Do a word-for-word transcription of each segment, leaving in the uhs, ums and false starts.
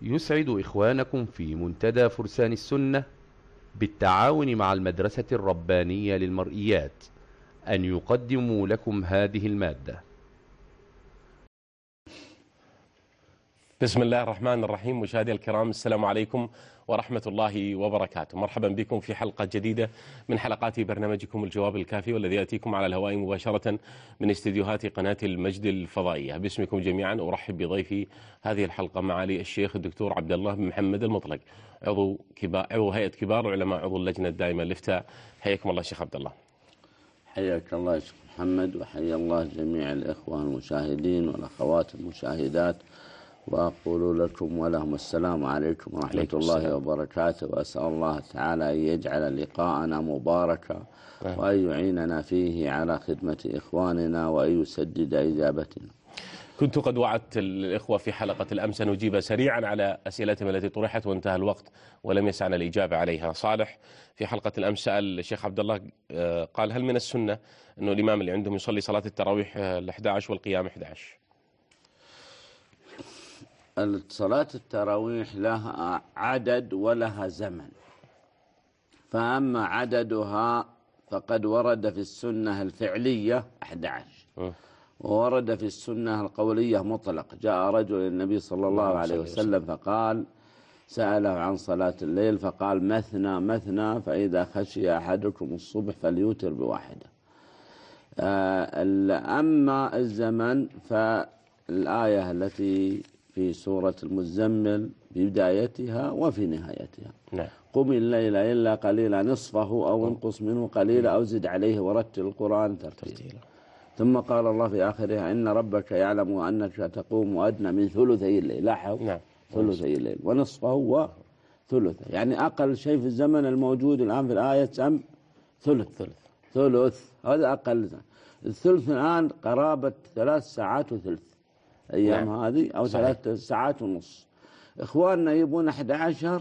يسعد إخوانكم في منتدى فرسان السنة بالتعاون مع المدرسة الربانية للمرئيات أن يقدموا لكم هذه المادة. بسم الله الرحمن الرحيم. مشاهدي الكرام، السلام عليكم ورحمة الله وبركاته. مرحبا بكم في حلقة جديدة من حلقات برنامجكم الجواب الكافي، والذي يأتيكم على الهواء مباشرة من استديوهات قناة المجد الفضائية. باسمكم جميعا أرحب بضيفي هذه الحلقة معالي الشيخ الدكتور عبد الله بن محمد المطلق، عضو كبار عضو هيئة كبار العلماء، عضو اللجنة الدائمة للإفتاء. حياكم الله شيخ عبد الله. حياك الله يا شيخ محمد، وحيا الله جميع الإخوة المشاهدين والأخوات المشاهدات، وأقول لكم ولهم السلام عليكم ورحمة عليكم الله السلام. وبركاته. وأسأل الله تعالى أن يجعل لقاءنا مباركا، أه. وأن يعيننا فيه على خدمة إخواننا، وأن يسدد إجابتنا. كنت قد وعدت الإخوة في حلقة الأمس أن نجيب سريعا على أسئلتهم التي طرحت وانتهى الوقت ولم يسعنا الإجابة عليها. صالح في حلقة الأمس سأل الشيخ عبد الله، قال: هل من السنة أنه الإمام اللي عندهم يصلي صلاة التراويح الأحد عشر والقيام أحد عشر؟ صلاة التراويح لها عدد ولها زمن، فأما عددها فقد ورد في السنة الفعلية أحد عشر، وورد في السنة القولية مطلق. جاء رجل النبي صلى الله عليه وسلم فقال، سأله عن صلاة الليل فقال: مثنى مثنى، فإذا خشي أحدكم الصبح فليوتر بواحدة. أما الزمن فالآية التي في سورة المزمل ببدايتها وفي نهايتها، نعم. قم الليل إلا قليلا نصفه أو انقص منه قليلا أو زد عليه ورتل القرآن ترتيلا. ثم قال الله في آخرها: إن ربك يعلم أنك تقوم أدنى من ثلثي الليل. لاحظ، نعم. ثلثي الليل ونصفه وثلثه، يعني أقل شيء في الزمن الموجود الآن في الآية سم ثلث ثلث ثلث هذا أقل زمن. الثلث الآن قرابة ثلاث ساعات وثلث أيام، نعم. هذه أو صحيح. ثلاث ساعات ونص. إخواننا يبون أحد عشر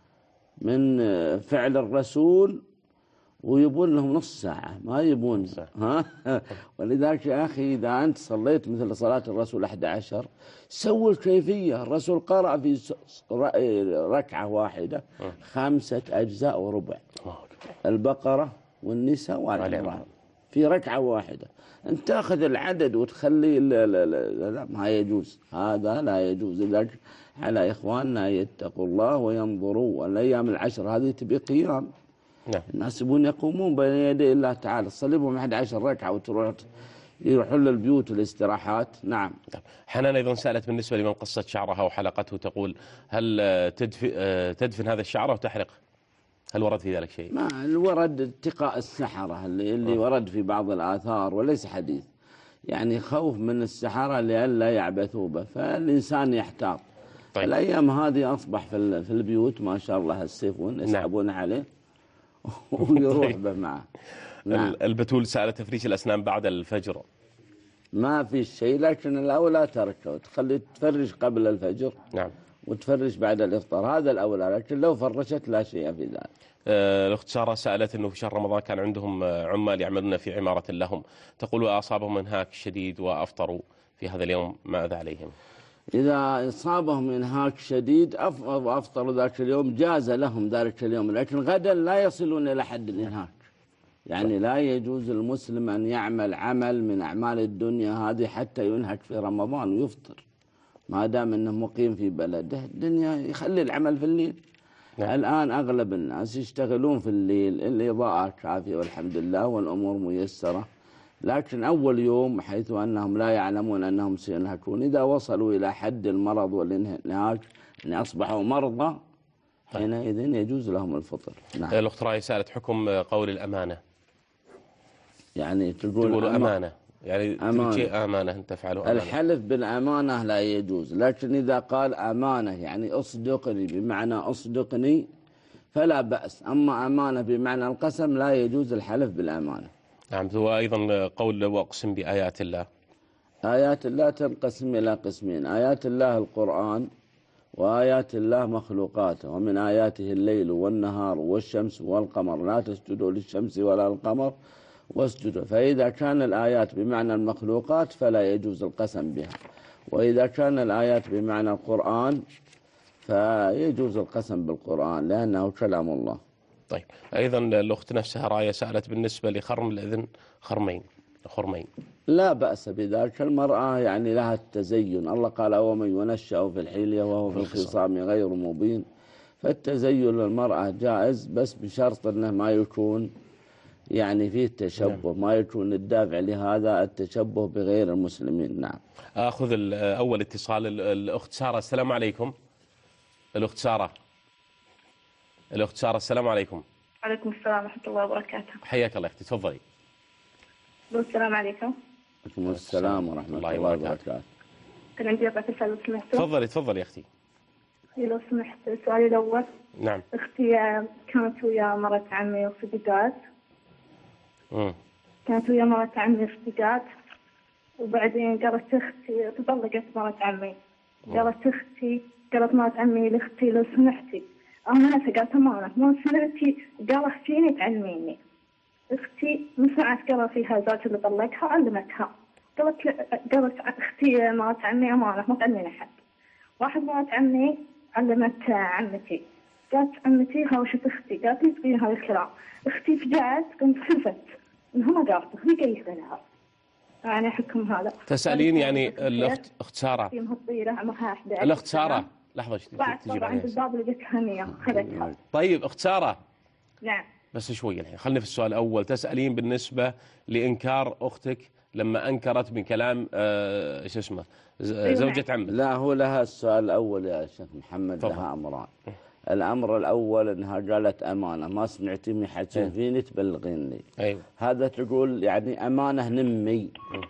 من فعل الرسول ويبون لهم نص ساعة، ما يبون ها. ولذلك يا أخي إذا أنت صليت مثل صلاة الرسول أحد عشر، سوي الكيفية. الرسول قرأ في ركعة واحدة خمسة أجزاء وربع، البقرة والنساء وآل عمران في ركعة واحدة. أنت تأخذ العدد وتخلي لا, لا, لا, لا ما يجوز، هذا لا يجوز. لذلك على إخواننا يتقوا الله وينظروا، والأيام العشر هذه تبي قيام، نعم. الناس يبون يقومون بين يدي الله تعالى. صلبهم أحد عشر ركعة وتروح يروحون للبيوت والاستراحات، نعم. حنان أيضا سألت بالنسبة لمن قصت شعرها وحلقته، تقول: هل تدفن, تدفن هذا الشعر وتحرق؟ هل ورد في ذلك شيء؟ ما الورد اتقاء السحرة اللي, اللي ورد في بعض الآثار وليس حديث، يعني خوف من السحرة لئلا يعبثوا به، فالإنسان يحتاط. طيب. الأيام هذه أصبح في البيوت ما شاء الله السيفون يسحبون، نعم. عليه ويروح طيب. به معه، نعم. البتول سألت تفريش الأسنان بعد الفجر. ما في شيء، لكن الأولى تركه، تخلي تفرش قبل الفجر، نعم، وتفرش بعد الإفطار، هذا الأولى. لكن لو فرشت لا شيء في ذلك. آه الأخت سارة سألت أنه في شهر رمضان كان عندهم عمال يعملون في عمارة لهم، تقول: وأصابهم انهاك شديد وأفطروا في هذا اليوم، ماذا عليهم؟ إذا أصابهم انهاك شديد وأفطروا ذاك اليوم جاز لهم ذلك اليوم، لكن غدا لا يصلون إلى حد الانهاك. يعني لا يجوز المسلم أن يعمل عمل من أعمال الدنيا هذه حتى ينهك في رمضان ويفطر، ما دام أنه مقيم في بلده. الدنيا يخلي العمل في الليل. نعم. الآن أغلب الناس يشتغلون في الليل، الإضاءة كافية والحمد لله والأمور ميسرة، لكن أول يوم حيث أنهم لا يعلمون أنهم سينهكون، إذا وصلوا إلى حد المرض والانهاك أن أصبحوا مرضى، حينئذ يجوز لهم الفطر. نعم. الأخت راي سألت حكم قول الأمانة، يعني تقول, تقول أمانة، يعني أمانة. أمانة أن تفعله أمانة. الحلف بالأمانة لا يجوز، لكن إذا قال أمانة يعني أصدقني بمعنى أصدقني فلا بأس. أما أمانة بمعنى القسم لا يجوز الحلف بالأمانة. نعم. وأيضا قول: وأقسم بآيات الله. آيات الله تنقسم إلى قسمين: آيات الله القرآن، وآيات الله مخلوقاته. ومن آياته الليل والنهار والشمس والقمر، لا تسجدوا للشمس ولا القمر واسجدوا. فإذا كان الآيات بمعنى المخلوقات فلا يجوز القسم بها، وإذا كان الآيات بمعنى القرآن فيجوز القسم بالقرآن لأنه كلام الله. طيب أيضا الأخت نفسها راية سألت بالنسبة لخرم الأذن خرمين خرمين. لا بأس بذلك. المرأة يعني لها التزين، الله قال ومن ينشأ في الحلية وهو في الخصام غير مبين، فالتزين للمرأة جائز بس بشرط أنه ما يكون يعني فيه تشبه. نعم. ما يكون الدافع لهذا التشبه بغير المسلمين. نعم. أخذ أول اتصال الأخت سارة. السلام عليكم. الأخت سارة الأخت سارة السلام عليكم. وعليكم السلام ورحمة الله وبركاته. حياك الله أختي تفضلي. السلام عليكم. وعليكم السلام ورحمة الله وبركاته. كان عندي أربعة أسئلة لو سمحتوا. تفضلي تفضلي يا أختي. لو سمحت سؤالي الأول. نعم. أختي كانت ويا مرة عمي وصديقات. امم كانت ويا مرة عمي وصديقات وبعدين قالت أختي تطلقت مرة عمي. قالت أختي قالت مرة عمي لأختي لو سمحتي أمانة. قالت أمانة ما سمعتي قال فيني تعلميني. أختي من سمعت قال فيها زوج اللي طلقها علمتها. قالت قالت أختي مرة عمي أمانة ما تعلمين أحد. واحد مرة عمي علمت عمتي. قالت عمتي هاوشت أختي. قالت لي تقولين هذا الكلام. أختي فجأت قمت حلفت إنها ما قالت هي قايلة لها. يعني حكم هذا. تسألين يعني الأخت أخت سارة. الأخت سارة لحظة تجي عند الباب لقيتها مية خذتها. طيب أخت سارة. نعم. بس شوي الحين خلينا في السؤال الأول. تسألين بالنسبة لإنكار أختك لما أنكرت من كلام آه شو اسمه زوجة عمك. لا هو لها السؤال الأول يا شيخ محمد. طبعا. لها أمران. الأمر الأول أنها قالت أمانة ما سمعتي من حكي فيني تبلغيني. أيوة. هذا تقول يعني أمانة نمي.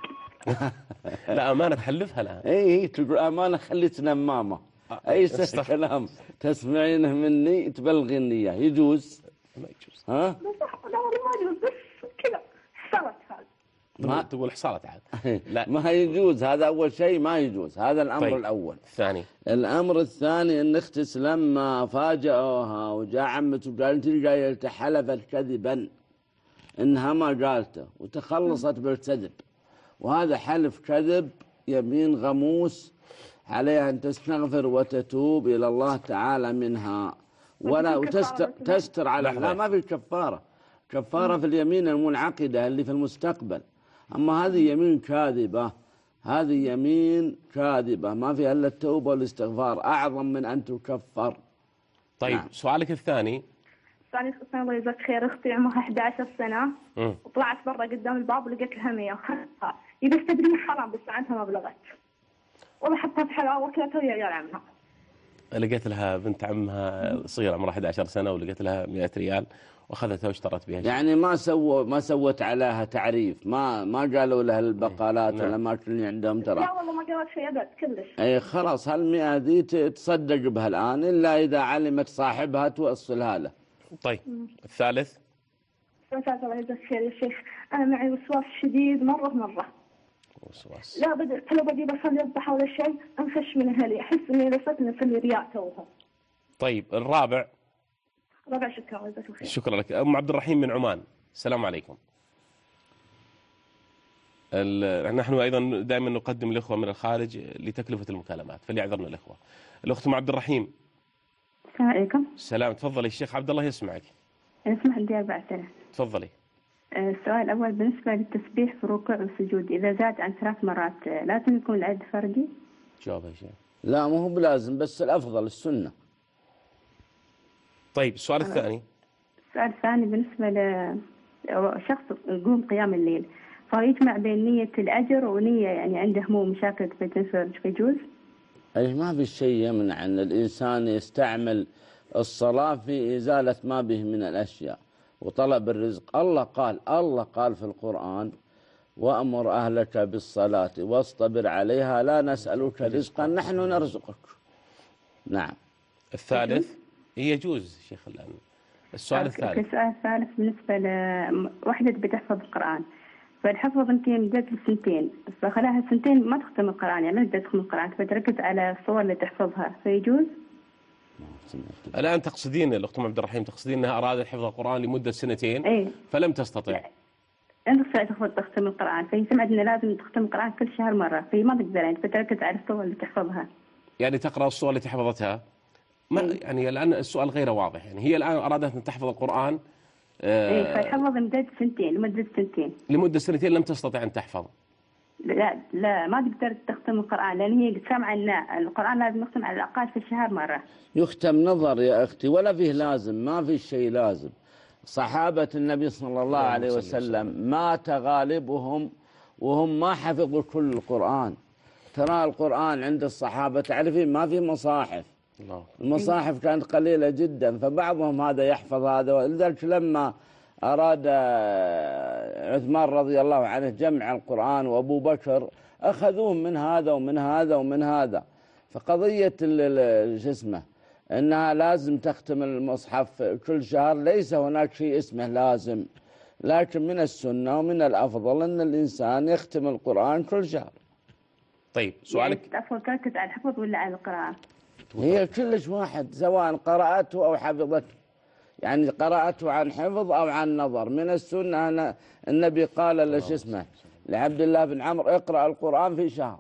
لا أمانة تحلفها لها. إيه تقول أمانة خليت نمامة. أي كلام تسمعينه مني تبلغيني إياه يجوز؟ ما يجوز. ها؟ لا والله ما يجوز بس كذا حصلت هذا. ما تقول حصلت عاد. لا ما يجوز. هذا أول شيء ما يجوز. هذا الأمر. طيب. الأول. الثاني. الأمر الثاني أن اختس لما فاجأوها وجاء عمته وقال أنت جاية حلفت كذبا إنها ما قالته وتخلصت بالكذب، وهذا حلف كذب يمين غموس عليها أن تستغفر وتتوب إلى الله تعالى منها ولا وتستر تستر على. لا ما في كفارة. كفارة في اليمين المنعقدة اللي في المستقبل. أما هذه يمين كاذبة. هذه يمين كاذبة ما فيها إلا التوبة والاستغفار أعظم من أن تكفر. طيب. نعم. سؤالك الثاني. سؤالك الثاني الله يجزاك خير. أختي عمرها إحدى عشرة سنة م. وطلعت برا قدام الباب ولقيت لها مية وخذتها. إذا استدري حرام بس عنها ما بلغت والله حطها في حلاوة وكلتها ويا عيال عمها. لقيت لها بنت عمها صغيرة عمرها إحدى عشرة سنة ولقيت لها مئة ريال وأخذتها واشترت بها. يعني ما سووا ما سوت عليها تعريف. ما ما قالوا لها البقالات ولا ما كل عندهم ترى. لا والله ما قالت شيء أبد كلش. أي خلاص هالمئة ذي تصدق بها الآن إلا إذا علمت صاحبها توصلها له. طيب. الثالث. الثالث الله يجزاك خير يا شيخ. أنا معي وسواس شديد مرة مرة. وسواس. لا بدأ لو بدي بصلي الضحى ولا شيء أنخش من أهلي أحس إني لفتني في الرياء توهم. طيب. الرابع. رابع شكرا جزاك الله خير. شكرا لك. أم عبد الرحيم من عمان. السلام عليكم. نحن أيضا دائما نقدم الأخوة من الخارج لتكلفة المكالمات فليعذرنا الأخوة. الأخت أم عبد الرحيم. السلام عليكم. السلام. تفضلي الشيخ عبد الله يسمعك. اسمح عندي أربع أسئلة. تفضلي. السؤال الأول بالنسبة للتسبيح في الركوع والسجود إذا زاد عن ثلاث مرات لازم يكون العد فردي؟ جواب يا شيخ. لا مو هو بلازم بس الأفضل السنة. طيب. السؤال الثاني. السؤال الثاني بالنسبة لشخص يقوم قيام الليل فيجمع بين نية الأجر ونية يعني عنده هموم مشاكل في يجوز؟ أي ما في شيء يمنع أن الإنسان يستعمل الصلاة في إزالة ما به من الأشياء وطلب الرزق. الله قال الله قال في القرآن وأمر أهلك بالصلاة واصطبر عليها لا نسألك رزقا نحن نرزقك. نعم. الثالث. يجوز شيخ الآن. السؤال الثالث. السؤال الثالث بالنسبة لوحدة بتحفظ القرآن فالحفظ يمكن بدأت سنتين فخلاها سنتين ما تختم القرآن يعني ما تقدر تختم القرآن فتركز على الصور اللي تحفظها فيجوز؟ الآن تقصدين الأخت عبد الرحيم تقصدين أنها أرادت حفظ القرآن لمدة سنتين ايه؟ فلم تستطع. أنت تستطيع تختم القرآن فهي سمعت أنه لازم تختم القرآن كل شهر مرة فهي ما تقدر يعني فتركز على الصور اللي تحفظها. يعني تقرأ الصور التي حفظتها ما يعني الآن السؤال غير واضح، يعني هي الآن أرادت أن تحفظ القرآن اي فحفظ لمدة سنتين لمدة سنتين لمدة سنتين لم تستطع أن تحفظ. لا لا ما تقدر تختم القرآن، لأن هي سامعة أن القرآن لازم يختم على الأقل في الشهر مرة. يختم نظر يا أختي، ولا فيه لازم، ما في شيء لازم. صحابة النبي صلى الله عليه وسلم مات غالبهم وهم ما حفظوا كل القرآن. ترى القرآن عند الصحابة تعرفين ما في مصاحف، المصاحف كانت قليلة جدا، فبعضهم هذا يحفظ هذا. ولذلك لما أراد عثمان رضي الله عنه جمع القرآن وأبو بكر أخذوه من هذا ومن هذا ومن هذا. فقضية شو اسمه أنها لازم تختم المصحف كل شهر، ليس هناك شيء اسمه لازم، لكن من السنة ومن الأفضل أن الإنسان يختم القرآن كل شهر. طيب سؤالك يعني تأفضل تركز على الحفظ ولا على القراءة؟ هي كلش واحد، سواء قرأته أو حفظته، يعني قرأته عن حفظ أو عن نظر. من السنة أن النبي قال لش اسمه لعبد الله بن عمرو اقرأ القرآن في شهر.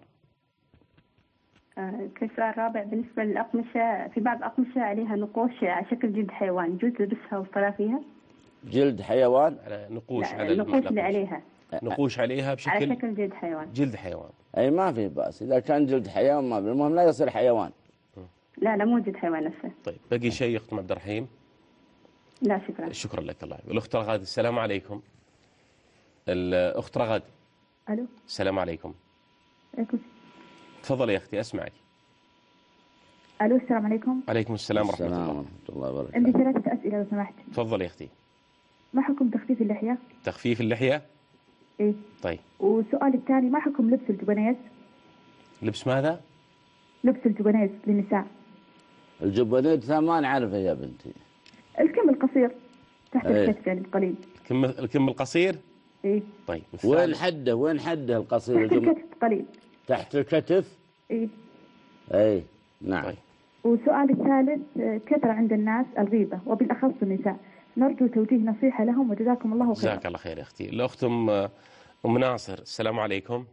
آه كسؤال رابع، بالنسبة للأقمشة، في بعض الأقمشة عليها نقوش على شكل جلد حيوان، يجوز لبسها والصلاة فيها؟ جلد حيوان؟ على نقوش على النقوش اللي عليها نقوش عليها بشكل على شكل جلد حيوان. جلد حيوان أي ما في بأس إذا كان جلد حيوان، ما في، المهم لا يصير حيوان. لا لا مو جلد حيوان نفسه. طيب باقي شيء أخت عبد الرحيم؟ لا شكرا. شكرا لك. الله يبارك. الأخت رغد السلام عليكم. الأخت رغد. ألو السلام عليكم. عليكم. تفضلي يا أختي أسمعك. ألو السلام عليكم. عليكم السلام ورحمة السلام الله. ورحمة الله وبركاته. عندي ثلاثة أسئلة لو سمحت. تفضلي يا أختي. ما حكم تخفيف اللحية؟ تخفيف اللحية؟ إيه. طيب. والسؤال الثاني، ما حكم لبس الجبنيز؟ لبس ماذا؟ لبس الجبنيز للنساء. الجبنيز ما نعرفه يا بنتي. الكم القصير تحت ايه. الكتف يعني القليل. الكم الكم القصير؟ إيه. طيب. وين حده وين حده القصير؟ تحت الكتف قليل. تحت الكتف؟ إيه. اي نعم. طيب. والسؤال الثالث، كثر عند الناس الغيبة وبالأخص النساء، نرجو توجيه نصيحة لهم وجزاكم الله خيرا. جزاك الله خير يا أختي. الأخت أم أم ناصر السلام عليكم.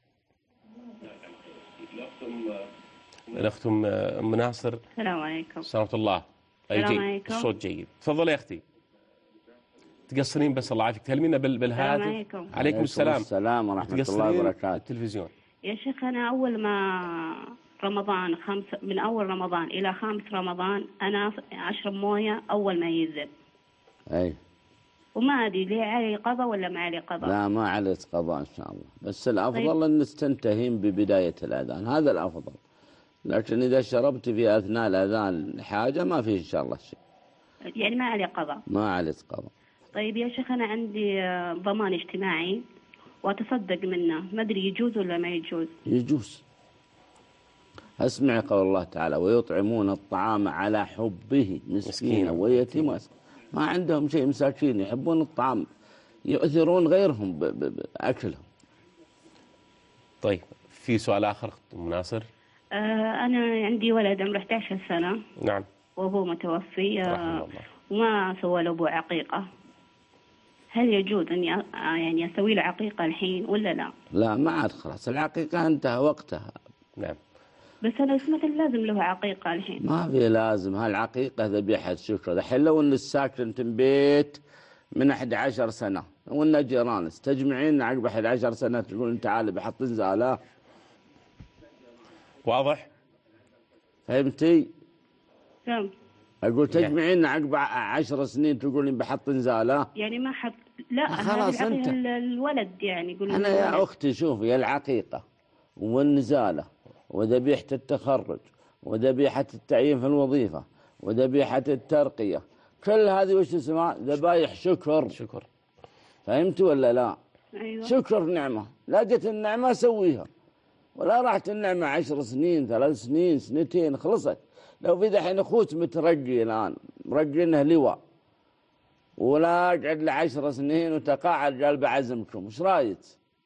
الأخت أم ناصر. السلام عليكم. سلامة الله. السلام عليكم. الصوت جيد. تفضلي يا أختي. تقصرين بس الله يعافيك، تكلمينا بالهاتف. السلام عليكم. عليكم السلام. السلام ورحمة الله وبركاته. التلفزيون. يا شيخ أنا أول ما رمضان خمس من أول رمضان إلى خامس رمضان أنا أشرب موية أول ما ينزل. أي. وما أدري ليه علي قضاء ولا ما علي قضاء. لا ما عليك قضاء إن شاء الله، بس الأفضل طيب. أن تستنتهين ببداية الأذان، هذا الأفضل. لكن إذا شربت في أثناء الأذان حاجة ما فيه إن شاء الله شيء. يعني ما علي قضاء. ما عليك قضاء. طيب يا شيخ أنا عندي ضمان اجتماعي وأتصدق منه، ما أدري يجوز ولا ما يجوز؟ يجوز. اسمع قول الله تعالى ويطعمون الطعام على حبه مسكينا ويتيما، ما عندهم شيء، مساكين يحبون الطعام، يؤثرون غيرهم بأكلهم. طيب في سؤال آخر أم ناصر؟ آه أنا عندي ولد عمره إحدى عشرة سنة. نعم. وأبوه متوفي آه وما سوى له أبوه عقيقة، هل يجوز أني يعني أسوي له عقيقة الحين ولا لا؟ لا ما عاد، خلاص العقيقة انتهى وقتها. نعم. بس أنا سمعت لازم له عقيقة الحين. ما في لازم، هالعقيقة ذبيحة شكر. الحين لو إن الساكن بيت من أحد عشر سنة وإن جيران تجمعين عقب أحد عشر سنة تقول تعال بحط نزالة. واضح؟ فهمتي؟ فهمت. أقول تجمعين عقب عشر سنين تقولين بحط نزالة. يعني ما حط. لا خلاص أنت. الولد يعني يقول. أنا يا الولد. أختي شوفي العقيقة والنزالة وذبيحة التخرج وذبيحة التعيين في الوظيفة وذبيحة الترقية، كل هذه وش اسمها؟ ذبايح شكر. شكر. فهمت ولا لا؟ أيوة. شكر نعمة، لا جت النعمة سويها، ولا راحت النعمة عشر سنين ثلاث سنين سنتين خلصت. لو في دحين أخوت مترقي الآن مرقينه لواء ولا قعد له عشر سنين وتقاعد قال بعزمكم، وش رايت؟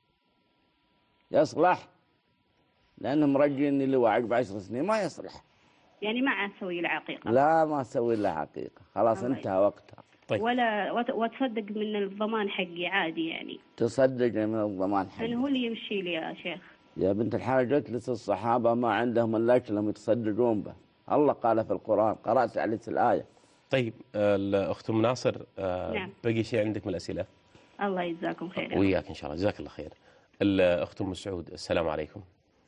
يصلح؟ لأنهم مرقيني لواء عقب عشر سنين ما يصلح. يعني ما أسوي له عقيقة. لا ما أسوي له عقيقة، خلاص انتهى وقتها. طيب. ولا وتصدق من الضمان حقي عادي يعني. تصدق من الضمان حقي. أنا هو اللي يمشي لي يا شيخ. يا بنت الحاجة جلس الصحابة ما عندهم إلا أكلهم يتصدقون به. الله قال في القرآن، قرأت عليك الآية. طيب الأخت أم ناصر، نعم. بقي شيء عندك من الأسئلة؟ الله يجزاكم خير. وياك إن شاء الله، جزاك الله خير. الأخت أم سعود، السلام عليكم.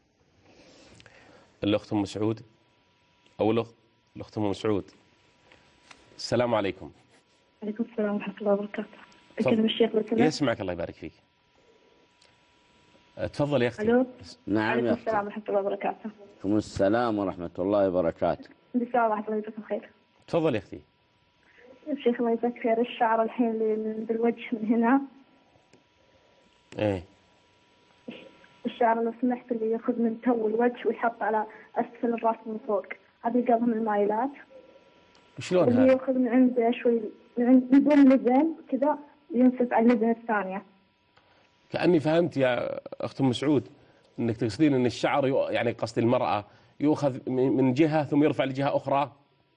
الأخت أم سعود أو الأخت الأخت أم سعود، السلام عليكم. عليكم السلام ورحمة الله وبركاته. أكلم الشيخ لو سمحت. يسمعك الله يبارك فيك. تفضل يا أختي. ألو. نعم يا عليكم أختي. السلام ورحمة الله وبركاته. عليكم السلام ورحمة الله وبركاته. بسم الله الله يجزاكم خير. تفضل يا أختي. الشيخ الله يجزاك خير، الشعر الحين اللي بالوجه من هنا. إيه. الشعر لو سمحت اللي ياخذ من تو الوجه ويحط على أسفل الرأس من فوق، هذه قالها من المايلات. وشلون اللي هذا؟ ياخذ من عنده شوي من عند بدون لزن كذا ينصف على اللزن الثانية. كأني فهمت يا أخت أم سعود أنك تقصدين أن الشعر يو... يعني قصد المرأة يؤخذ من جهة ثم يرفع لجهة أخرى،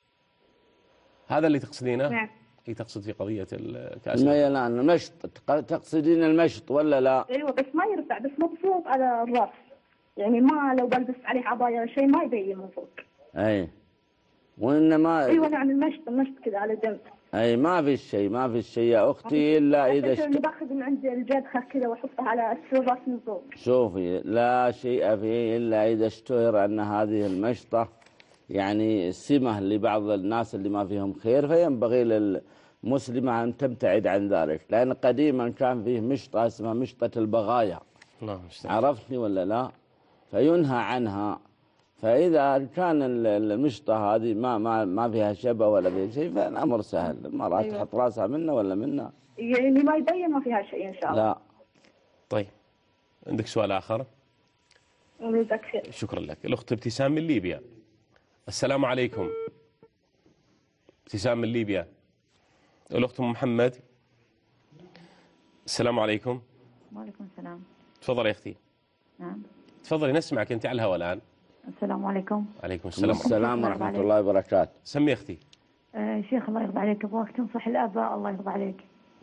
هذا اللي تقصدينه؟ نعم. هي تقصد في قضية الكأس. ما لا المشط، تقصدين المشط ولا لا؟ ايوه بس ما يرفع، بس مبسوط على الراس، يعني ما لو بلبس عليه عباية شيء ما يبين من فوق. اي وانما ايوه نعم المشط المشط كذا على جنب. اي ما في شيء، ما في شيء يا اختي الا اذا اشت... باخذ من عند الجدخة كذا واحطها على اسفل الراس من فوق. شوفي لا شيء فيه الا اذا اشتهر ان هذه المشطة يعني سمة لبعض الناس اللي ما فيهم خير، فينبغي للمسلمة أن تبتعد عن ذلك، لأن قديما كان فيه مشطة اسمها مشطة البغايا. الله عرفتني ولا لا؟ فينهى عنها. فإذا كان المشطة هذه ما ما ما فيها شبه ولا فيها شيء فالأمر سهل، المرأة أيوة. تحط راسها منا ولا منا، يعني ما يبين ما فيها شيء إن شاء الله. لا. طيب عندك سؤال آخر؟ جزاك خير. شكرا لك. الأخت ابتسام من ليبيا، السلام عليكم. ابتسام من ليبيا. الأخت محمد، السلام عليكم. وعليكم السلام. تفضل يا أختي. نعم. تفضلي نسمعك أنت على الهواء الآن. السلام عليكم. عليكم السلام. السلام ورحمة الله وبركاته. سمي أختي. آه شيخ الله يرضى عليك، أبغاك تنصح الآباء الله يرضى عليك.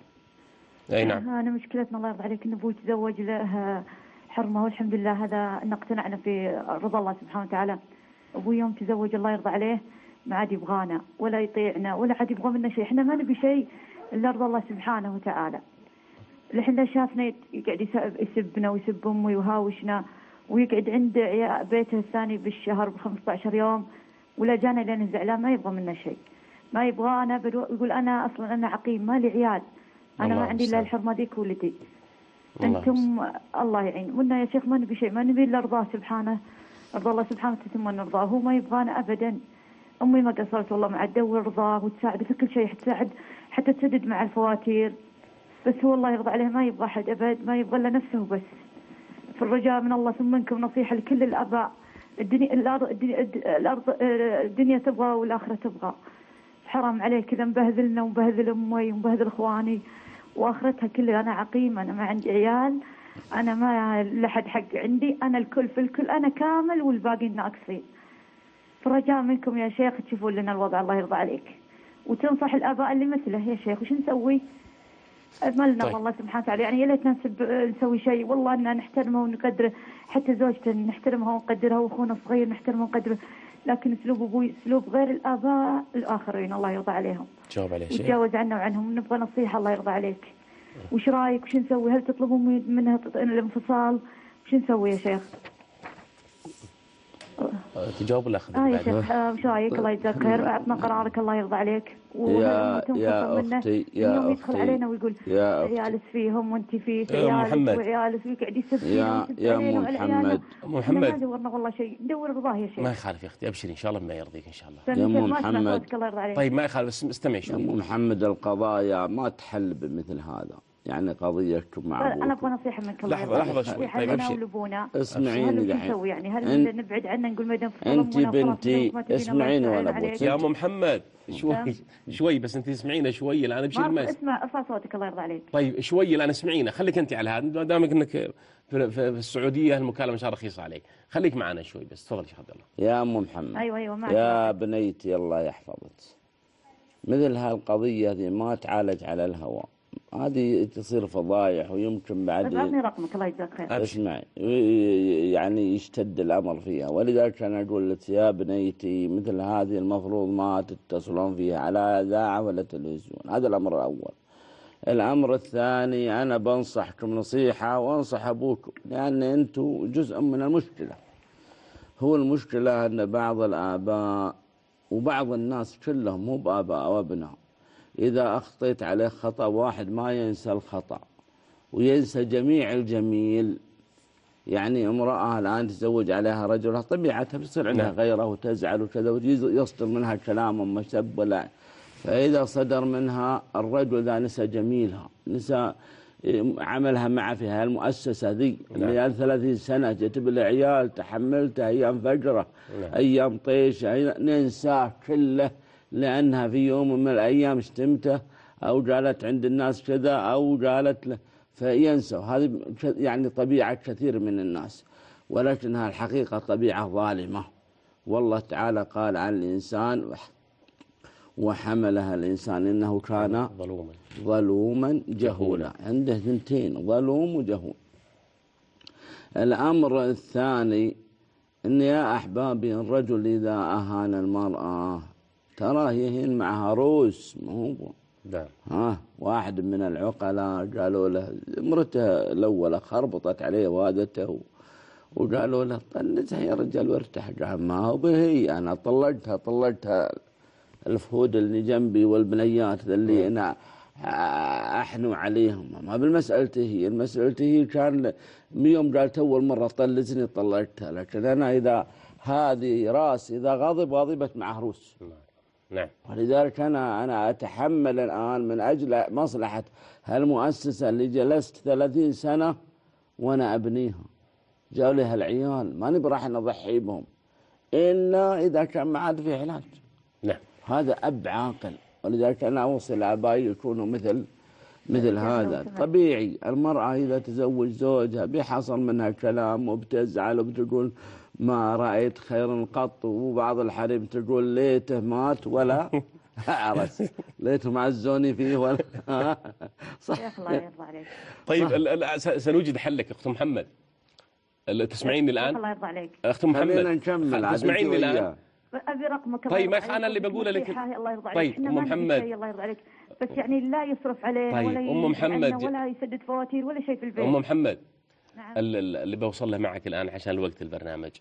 أي نعم. أنا مشكلتنا الله يرضى عليك إن أبوي تزوج له حرمة، والحمد لله هذا إن اقتنعنا في رضا الله سبحانه وتعالى. أبوي يوم تزوج الله يرضى عليه ما عاد يبغانا ولا يطيعنا ولا عاد يبغى منا شيء، إحنا ما نبي شيء إلا رضا الله سبحانه وتعالى. الحين لا شافنا يقعد يسبنا ويسب أمي ويهاوشنا، ويقعد عند بيته الثاني بالشهر بخمسة عشر يوم، ولا جانا لين زعلان ما يبغى منا شيء، ما يبغى. أنا بدو يقول أنا أصلا أنا عقيم ما لي عيال، أنا ما عندي إلا الحرمة ديك ولدي، أنتم الله يعين منا يا شيخ ما نبي شيء، ما نبي إلا رضاه سبحانه، رضا الله سبحانه ثم نرضاه، هو ما يبغانا أبدا. أمي ما قصرت والله مع تدور رضاه وتساعد في كل شيء، تساعد حتى تسدد مع الفواتير، بس هو الله يرضى عليه ما يبغى أحد أبد، ما يبغى إلا نفسه بس. في الرجاء من الله ثم منكم نصيحة لكل الآباء، الدنيا الأرض الدنيا, الأرض الدنيا تبغى والآخرة تبغى، حرام عليه كذا مبهذلنا ومبهذل أمي ومبهذل إخواني وآخرتها كلها. أنا عقيم، أنا ما عندي عيال، أنا ما لحد حق عندي، أنا الكل في الكل، أنا كامل والباقي ناقصين. فرجاء منكم يا شيخ تشوفوا لنا الوضع الله يرضى عليك، وتنصح الآباء اللي مثله يا شيخ. وش نسوي؟ أملنا طيب. والله سبحانه وتعالى يعني يا ليتنا نسوي شيء والله إننا نحترمه ونقدره، حتى زوجته نحترمها ونقدرها، وأخونا الصغير نحترمه ونقدره، لكن أسلوب أبوي أسلوب غير الآباء الآخرين الله يرضى عليهم. جاوب عليه شيء. وتجاوز عنا وعنهم، نبغى نصيحة الله يرضى عليك. وش رايك؟ وش نسوي؟ هل تطلبون منها الانفصال؟ وش نسوي يا شيخ؟ تجاوب ولا أخذ؟ آه يا شيخ وش رايك؟ الله يجزاك خير، أعطنا قرارك الله يرضى عليك. يا يا أختي يا أختي يدخل علينا ويقول عيالس فيهم وأنت فيك عيالس وعيالس ويقعد يسب يا يا أم محمد. محمد ما دورنا والله شيء، ندور رضاه يا شيخ. ما يخالف يا أختي، أبشري إن شاء الله ما يرضيك إن شاء الله. يا أم محمد. طيب ما يخالف بس استمعي شوي. يا أم محمد القضايا ما تحل بمثل هذا، يعني قضيتكم مع أبوكم. أنا أبغى نصيحة منك. لحظة لحظة شوي. طيب أبشر. اسمعيني دحين. نسوي يعني هل أن... نبعد عنه نقول ما دام أنت بنتي اسمعيني وأنا أبوك. يا أم محمد شوي شوي بس أنت اسمعينا شوي الآن أبشر الماس. اسمع ارفع صوتك الله يرضى عليك. طيب شوي الآن اسمعينا، خليك أنت على هذا ما دامك أنك في, في السعودية المكالمة صار رخيصة عليك، خليك معنا شوي بس. تفضل يا عبد الله. يا أم محمد. أيوة أيوة معك. يا بنيتي الله يحفظك، مثل هالقضية هذه ما تعالج على الهواء، هذه تصير فضايح ويمكن بعد أعطني رقمك الله يجزاك خير. اسمعي يعني يشتد الأمر فيها، ولذلك أنا أقول لك يا بنيتي مثل هذه المفروض ما تتصلون فيها على إذاعة ولا تلفزيون. هذا الأمر الأول. الأمر الثاني أنا بنصحكم نصيحة وأنصح أبوكم، لأن أنتم جزء من المشكلة. هو المشكلة أن بعض الآباء وبعض الناس كلهم مو بآباء وابناء، إذا أخطيت عليه خطأ واحد ما ينسى الخطأ وينسى جميع الجميل. يعني امرأة الآن تزوج عليها رجلها طبيعتها بيصير عندها غيره وتزعل وكذا ويصدر منها كلام مشب ولا، فإذا صدر منها الرجل ذا نسى جميلها، نسى عملها معه في هالمؤسسة ذي اللي ثلاثين سنة جت بالعيال تحملتها أيام فجرة أيام طيشة ننساه كله، لأنها في يوم من الأيام اشتمته أو جالت عند الناس كذا أو جالت له فينسوا. هذه يعني طبيعة كثير من الناس، ولكنها الحقيقة طبيعة ظالمة. والله تعالى قال عن الإنسان وحملها الإنسان إنه كان ظلوما ظلوما جهولا. عنده ثنتين ظلوم وجهول. الأمر الثاني إن يا أحبابي الرجل إذا أهان المرأة تراه يهين معها روس، ما هو ها واحد من العقلاء قالوا له امرته الأولى خربطت عليه وادته وقالوا له طلتها يا رجال وارتاح، قال ما هو به أنا طلقتها طلقتها الفهود اللي جنبي والبنيات اللي أنا أحنو عليهم، ما بالمسألة هي المسألة هي كان يوم قالت أول مرة طلتني طلقتها، لكن أنا إذا هذه راس إذا غضب غضبت مع روس. نعم. ولذلك أنا أنا أتحمل الآن من أجل مصلحة هالمؤسسة اللي جلست ثلاثين سنة وأنا أبنيها. جاءوا لها العيال ما نبي راح نضحي بهم إلا إذا كان ما عاد في علاج. نعم. هذا أب عاقل، ولذلك أنا أوصي آبائي يكونوا مثل مثل هذا. طبيعي المرأة إذا تزوج زوجها بيحصل منها كلام وبتزعل وبتقول ما رأيت خيرا قط، وبعض الحريم تقول ليته مات ولا عرس، ليته معزوني فيه ولا صح. الله يرضى عليك. طيب سنوجد حلك أخت محمد. تسمعيني الآن؟ الله يرضى عليك. أخت محمد نكمل تسمعيني الآن؟ أبي رقمك. طيب ما أنا اللي بقوله لك. الله يرضى عليك. طيب أم محمد الله يرضى عليك، بس يعني لا يصرف عليه. طيب ولا أم محمد ولا يسدد فواتير ولا شيء في البيت. أم محمد نعم. اللي بوصل له معك الآن عشان الوقت البرنامج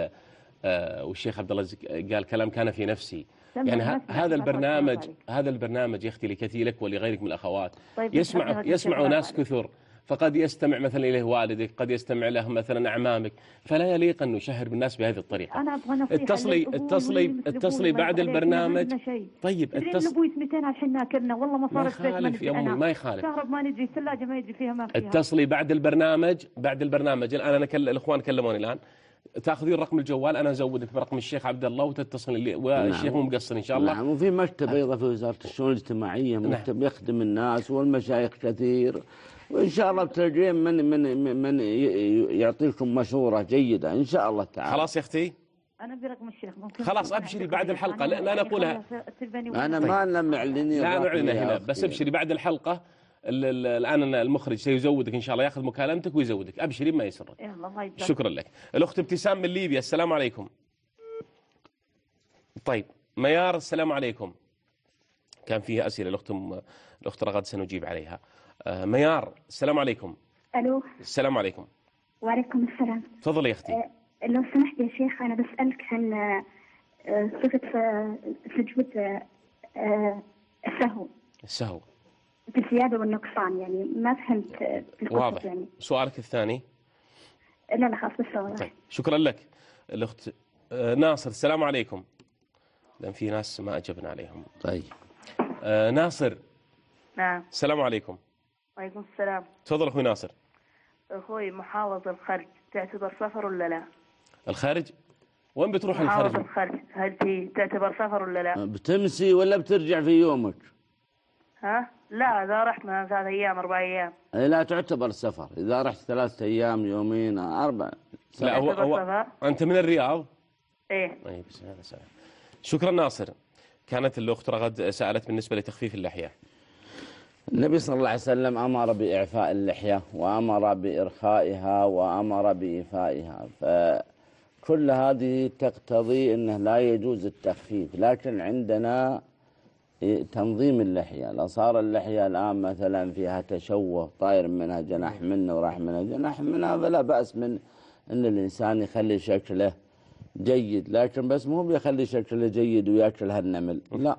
آه والشيخ عبد الله قال كلام كان في نفسي، يعني هذا البرنامج هذا البرنامج يا أختي لكثير لك ولغيرك من الأخوات. طيب يسمع يسمع ناس كثر، فقد يستمع مثلا إليه والدك، قد يستمع له مثلا أعمامك، فلا يليق أن نشهر بالناس بهذه الطريقة. أنا أبغى نصيحة. اتصلي اتصلي اتصلي بعد البرنامج. طيب اتصل. أبوي سنتين الحين ناكلنا والله ما صارت ما يخالف يا أمي ما يخالف. كهرب ما ندري، الثلاجة ما يدري فيها ما فيها. اتصلي بعد البرنامج بعد البرنامج الآن أنا كل الإخوان كلموني الآن، تاخذين رقم الجوال انا ازودك برقم الشيخ عبد الله وتتصل لي والشيخ مو مقصر ان شاء الله. نعم. وفي مكتب ايضا في وزاره الشؤون الاجتماعيه مكتب نعم. يخدم الناس والمشايخ كثير، وان شاء الله بتلقين من من من يعطيكم مشوره جيده ان شاء الله تعالى. خلاص يا اختي انا برقم الشيخ ممكن خلاص ابشري بعد الحلقه. لا لا نقولها انا ما نعلنها لا نعلنها هنا، بس ابشري بعد الحلقه. الآن المخرج سيزودك إن شاء الله، يأخذ مكالمتك ويزودك. أبشري ما يسرك. شكرا لك. الأخت ابتسام من ليبيا، السلام عليكم. طيب ميار السلام عليكم. كان فيها أسئلة الأخت الأخت رغد سنجيب عليها. ميار السلام عليكم. ألو. السلام عليكم. وعليكم السلام. تفضلي يا أختي. أه لو سمحت يا شيخ أنا بسألك عن أه صفة سجود أه السهو. السهو. بالزيادة والنقصان، يعني ما فهمت واضح يعني. سؤالك الثاني؟ لا لا خلاص بس واضح. طيب شكرا لك. الأخت ناصر السلام عليكم. لأن في ناس ما أجبنا عليهم. طيب آه ناصر. نعم. السلام عليكم. وعليكم السلام. تفضل أخوي ناصر. أخوي محافظ الخرج تعتبر سفر ولا لا؟ الخارج؟ وين بتروح الخارج؟ محافظ الخرج هل هي تعتبر سفر ولا لا؟ بتمسي ولا بترجع في يومك؟ ها؟ لا إذا رحت مثلا ثلاث أيام أربع أيام. لا تعتبر سفر إذا رحت ثلاثة أيام يومين أربع. لا هو, هو أنت من الرياض؟ إيه. طيب شكرا ناصر. كانت الأخت رغد سألت بالنسبة لتخفيف اللحية. النبي صلى الله عليه وسلم أمر بإعفاء اللحية وأمر بإرخائها وأمر بإيفائها، فكل هذه تقتضي أنه لا يجوز التخفيف. لكن عندنا تنظيم اللحية، لو صار اللحية الآن مثلا فيها تشوه، طاير منها جناح منه وراح منها جناح منها، فلا بأس من أن الإنسان يخلي شكله جيد، لكن بس مو بيخلي شكله جيد ويأكل هالنمل، لا.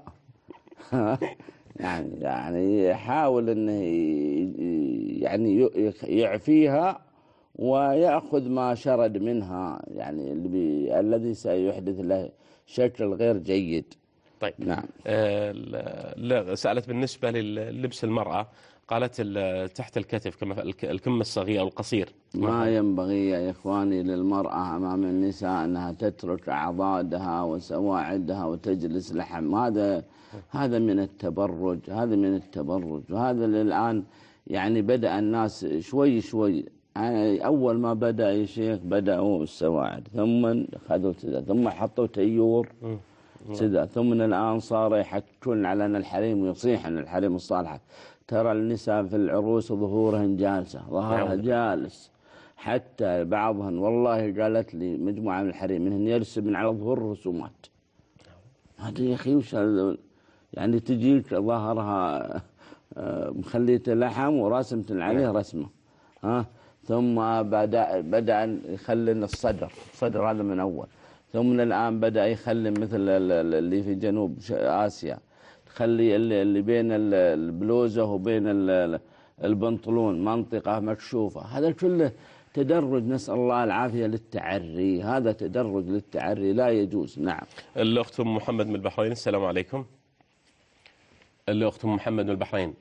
يعني يعني يحاول أنه يعني يعفيها ويأخذ ما شرد منها، يعني اللي الذي سيحدث له شكل غير جيد. طيب. نعم. آه سألت بالنسبة للبس المرأة، قالت تحت الكتف كما الكم الصغير أو القصير. ما ينبغي يا إخواني للمرأة أمام النساء أنها تترك أعضادها وسواعدها وتجلس لحم، هذا هذا من التبرج، هذا من التبرج، وهذا الآن يعني بدأ الناس شوي شوي. يعني أول ما بدأ يا شيخ بدأوا السواعد، ثم خذوا سدا، ثم حطوا تيور سدا، ثم الآن صار يحكون على أن الحريم ويصيح أن الحريم الصالحة. ترى النساء في العروس ظهورهن جالسة، ظهرها جالس، حتى بعضهن والله قالت لي مجموعة من الحريم منهن يرسم من على ظهور رسومات. هذا يا أخي وش يعني تجيك ظهرها مخليته لحم وراسمة عليه رسمة، ها. ثم بدأ بدأ يخلن الصدر، الصدر هذا من أول، ثم الآن بدأ يخلن مثل اللي في جنوب آسيا، تخلي اللي بين البلوزة وبين البنطلون منطقة مكشوفة. هذا كله تدرج، نسأل الله العافية، للتعري، هذا تدرج للتعري لا يجوز. نعم. الأخت محمد من البحرين، السلام عليكم. الأخت محمد من البحرين.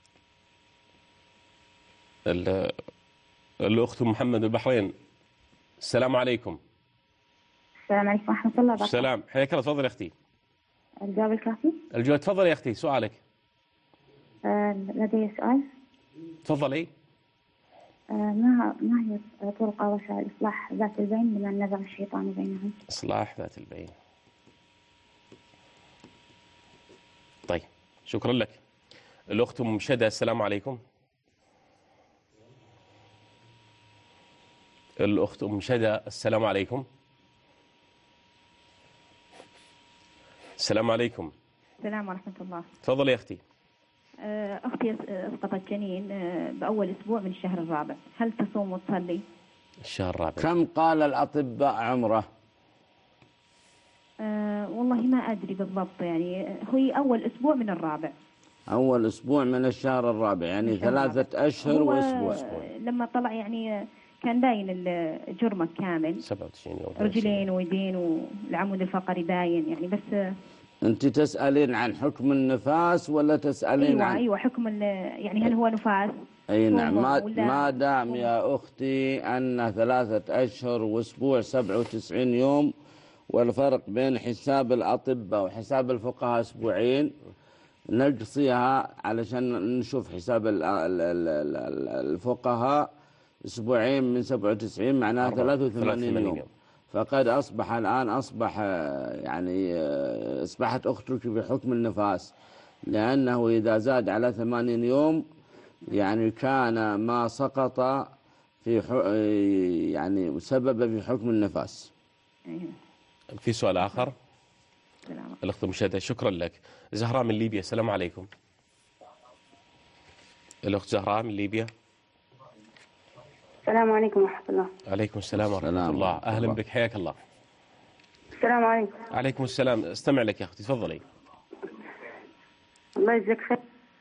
الأخت محمد من البحرين، السلام عليكم. السلام عليكم ورحمة الله وبركاته. السلام، حياك الله، تفضل يا أختي. الجواب الكافي؟ الجواب، تفضل يا أختي، سؤالك. آه لدي سؤال. تفضلي. آه ما ما هي طرق أو وسائل إصلاح ذات البين لمن نزغ الشيطان بينهم؟ إصلاح ذات البين. طيب، شكرا لك. الأخت أم شدى، السلام عليكم. الأخت أم شدى، السلام عليكم. السلام عليكم. السلام ورحمة الله. تفضل يا أختي. أختي أسقطت جنين بأول أسبوع من الشهر الرابع، هل تصوم وتصلي؟ الشهر الرابع. كم قال الأطباء عمره؟ أه والله ما أدري بالضبط، يعني هي أول أسبوع من الرابع. أول أسبوع من الشهر الرابع، يعني ثلاثة أشهر وأسبوع. لما طلع يعني كان باين جرمك كامل، سبعة وتسعين يوم، رجلين ويدين والعمود الفقري باين يعني. بس أنت تسألين عن حكم النفاس ولا تسألين أيوة عن أيوة حكم يعني هل هو نفاس؟ أي نعم. ما, ما دام يا أختي أن ثلاثة أشهر وأسبوع سبعة وتسعين يوم، والفرق بين حساب الأطباء وحساب الفقهاء أسبوعين، نقصيها علشان نشوف حساب الفقهاء أسبوعين من سبعة وتسعين معناها ثلاثة وثمانين يوم. فقد أصبح الآن أصبح يعني أصبحت أختك بحكم النفاس، لأنه إذا زاد على ثمانين يوم يعني كان ما سقط في يعني سبب في حكم النفاس. في سؤال آخر؟ الأخت مشاهدة، شكرا لك. زهراء من ليبيا، السلام عليكم. الأخت زهراء من ليبيا. السلام عليكم ورحمة الله. عليكم السلام ورحمة الله. أهلا بك، حياك الله. السلام عليكم. عليكم السلام، استمع لك يا أختي، تفضلي. الله يجزاك خير،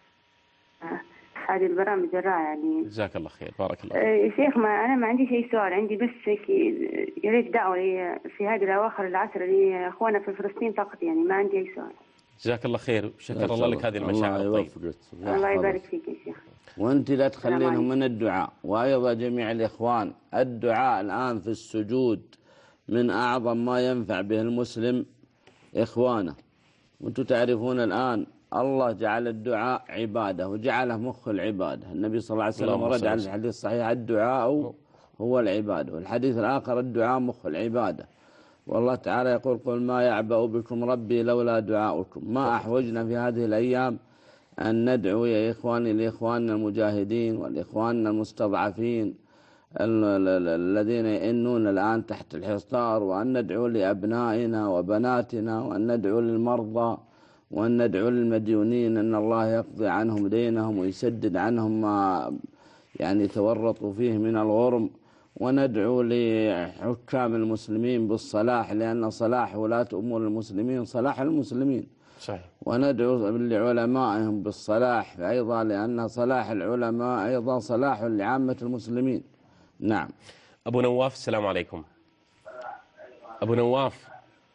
هذه البرامج الرائعة يعني. جزاك الله خير، بارك الله. يا شيخ، ما أنا ما عندي شيء سؤال، عندي بس يا ريت دعوة في هذه الأواخر العصر لأخوانا في فلسطين فقط، يعني ما عندي أي سؤال. جزاك الله خير، شكر الله لك هذه المشاعر الطيبة. الله يبارك فيك يا شيخ. وانت لا تخلينهم من الدعاء، وأيضا جميع الإخوان، الدعاء الآن في السجود من أعظم ما ينفع به المسلم إخوانه. وانتم تعرفون الآن الله جعل الدعاء عبادة وجعله مخ العبادة. النبي صلى الله عليه وسلم ورد عن الحديث الصحيح الدعاء هو العبادة، والحديث الآخر الدعاء مخ العبادة. والله تعالى يقول قل ما يعبأ بكم ربي لولا دعاؤكم. ما أحوجنا في هذه الأيام أن ندعو يا إخواني لإخواننا المجاهدين والإخواننا المستضعفين الذين يئنون الآن تحت الحصار، وأن ندعو لأبنائنا وبناتنا، وأن ندعو للمرضى، وأن ندعو للمديونين أن الله يقضي عنهم دينهم ويسدد عنهم ما يعني تورطوا فيه من الغرم، وندعو لحكام المسلمين بالصلاح، لأن صلاح ولاة أمور المسلمين صلاح المسلمين. صحيح. وندعو لعلمائهم بالصلاح أيضا، لأن صلاح العلماء أيضا صلاح لعامة المسلمين. نعم. أبو نواف السلام عليكم. أبو نواف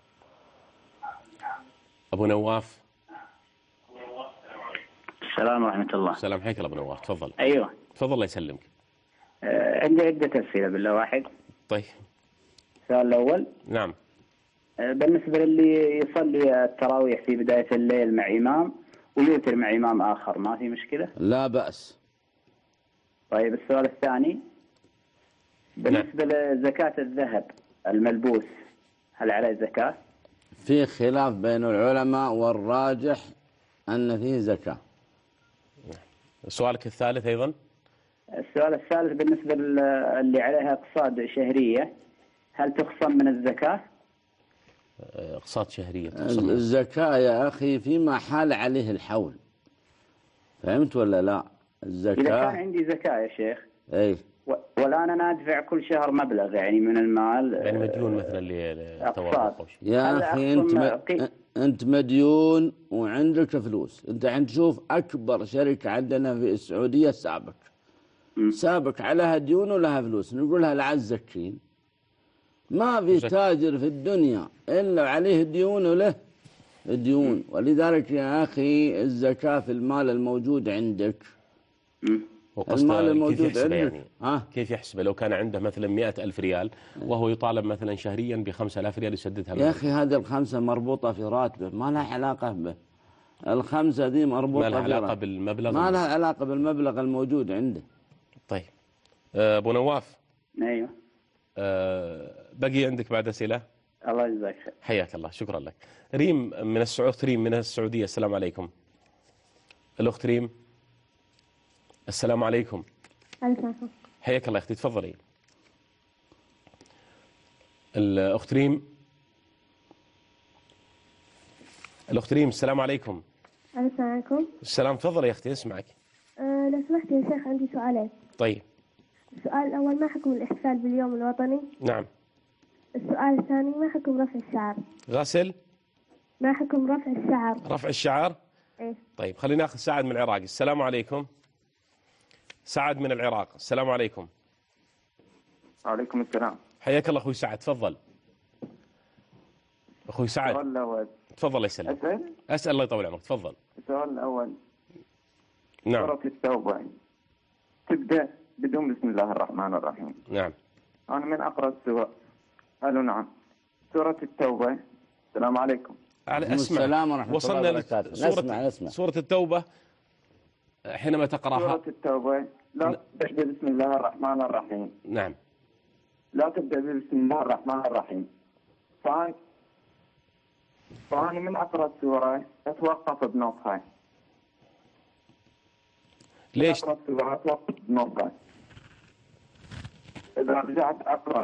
أبو نواف السلام ورحمة الله. السلام، حياك الله أبو نواف، تفضل. أيوه تفضل الله يسلمك. أه عندي عدة أسئلة بالله واحد. طيب. السؤال الأول. نعم. أه بالنسبة للي يصلي التراويح في بداية الليل مع إمام ويوتر مع إمام آخر، ما في مشكلة؟ لا بأس. طيب السؤال الثاني بالنسبة نعم. لزكاة الذهب الملبوس، هل عليه زكاة؟ في خلاف بين العلماء والراجح أن فيه زكاة. سؤالك الثالث أيضا. السؤال الثالث بالنسبة اللي عليها اقساط شهرية، هل تخصم من الزكاة؟ اقساط شهرية تخصم. الزكاة يا أخي فيما حال عليه الحول، فهمت ولا لا؟ الزكاة إذا كان عندي زكاة يا شيخ أي والآن أنا أدفع كل شهر مبلغ يعني من المال، يعني مديون مثلا للتورط يا أخي أنت م... أنت مديون وعندك فلوس. أنت عند تشوف أكبر شركة عندنا في السعودية سابك م. سابك عليها ديون ولها فلوس، نقولها العزكين. ما في تاجر في الدنيا إلا عليه ديون وله ديون م. ولذلك يا أخي الزكاة في المال الموجود عندك. م. المال كيف يحسبه يعني؟ ها؟ كيف يحسبه لو كان عنده مثلا مئة ألف ريال وهو يطالب مثلا شهريا بخمسة آلاف ريال يسددها؟ يا أخي هذه الخمسة مربوطة في راتبه، ما لها علاقة به. الخمسة دي مربوطة ما لها علاقة بالمبلغ، ما لها علاقة بالمبلغ الموجود عنده. طيب أبو نواف. أيوه. أه بقي عندك بعد أسئلة؟ الله يجزاك خير. حياك الله، شكرا لك. ريم من السعودية. ريم من السعودية، السلام عليكم. الأخت ريم السلام عليكم. عليكم. حياك الله اختي، تفضلي. الاخت ريم. الاخت ريم السلام عليكم. السلام عليكم. السلام، تفضلي يا اختي اسمعك. أه لو سمحت يا شيخ عندي سؤالين. طيب. السؤال الاول ما حكم الاحتفال باليوم الوطني؟ نعم. السؤال الثاني ما حكم رفع الشعر؟ غسل؟ ما حكم رفع الشعر؟ رفع الشعر؟ ايه. طيب خلينا ناخذ سعد من العراق. السلام عليكم. سعد من العراق، السلام عليكم. وعليكم السلام. حياك الله اخوي سعد، تفضل. اخوي سعد. السؤال الأول. تفضل يسلم. أسأل؟ أسأل الله يطول عمرك، تفضل. السؤال الأول. نعم. سورة التوبة تبدأ بدون بسم الله الرحمن الرحيم. نعم. أنا من أقرأ السورة. قالوا نعم. سورة التوبة. السلام عليكم. اسمع. السلام ورحمة وصلنا الله وبركاته. سورة نسمع نسمع. سورة التوبة حينما تقرأها. سورة التوبة لا تبدأ بسم الله الرحمن الرحيم. نعم. لا تبدأ بسم الله الرحمن الرحيم. فأنا فأنا من أقرأ السورة أتوقف بنصها. ليش؟ أقرأ السورة أتوقف بنصها. إذا رجعت أقرأ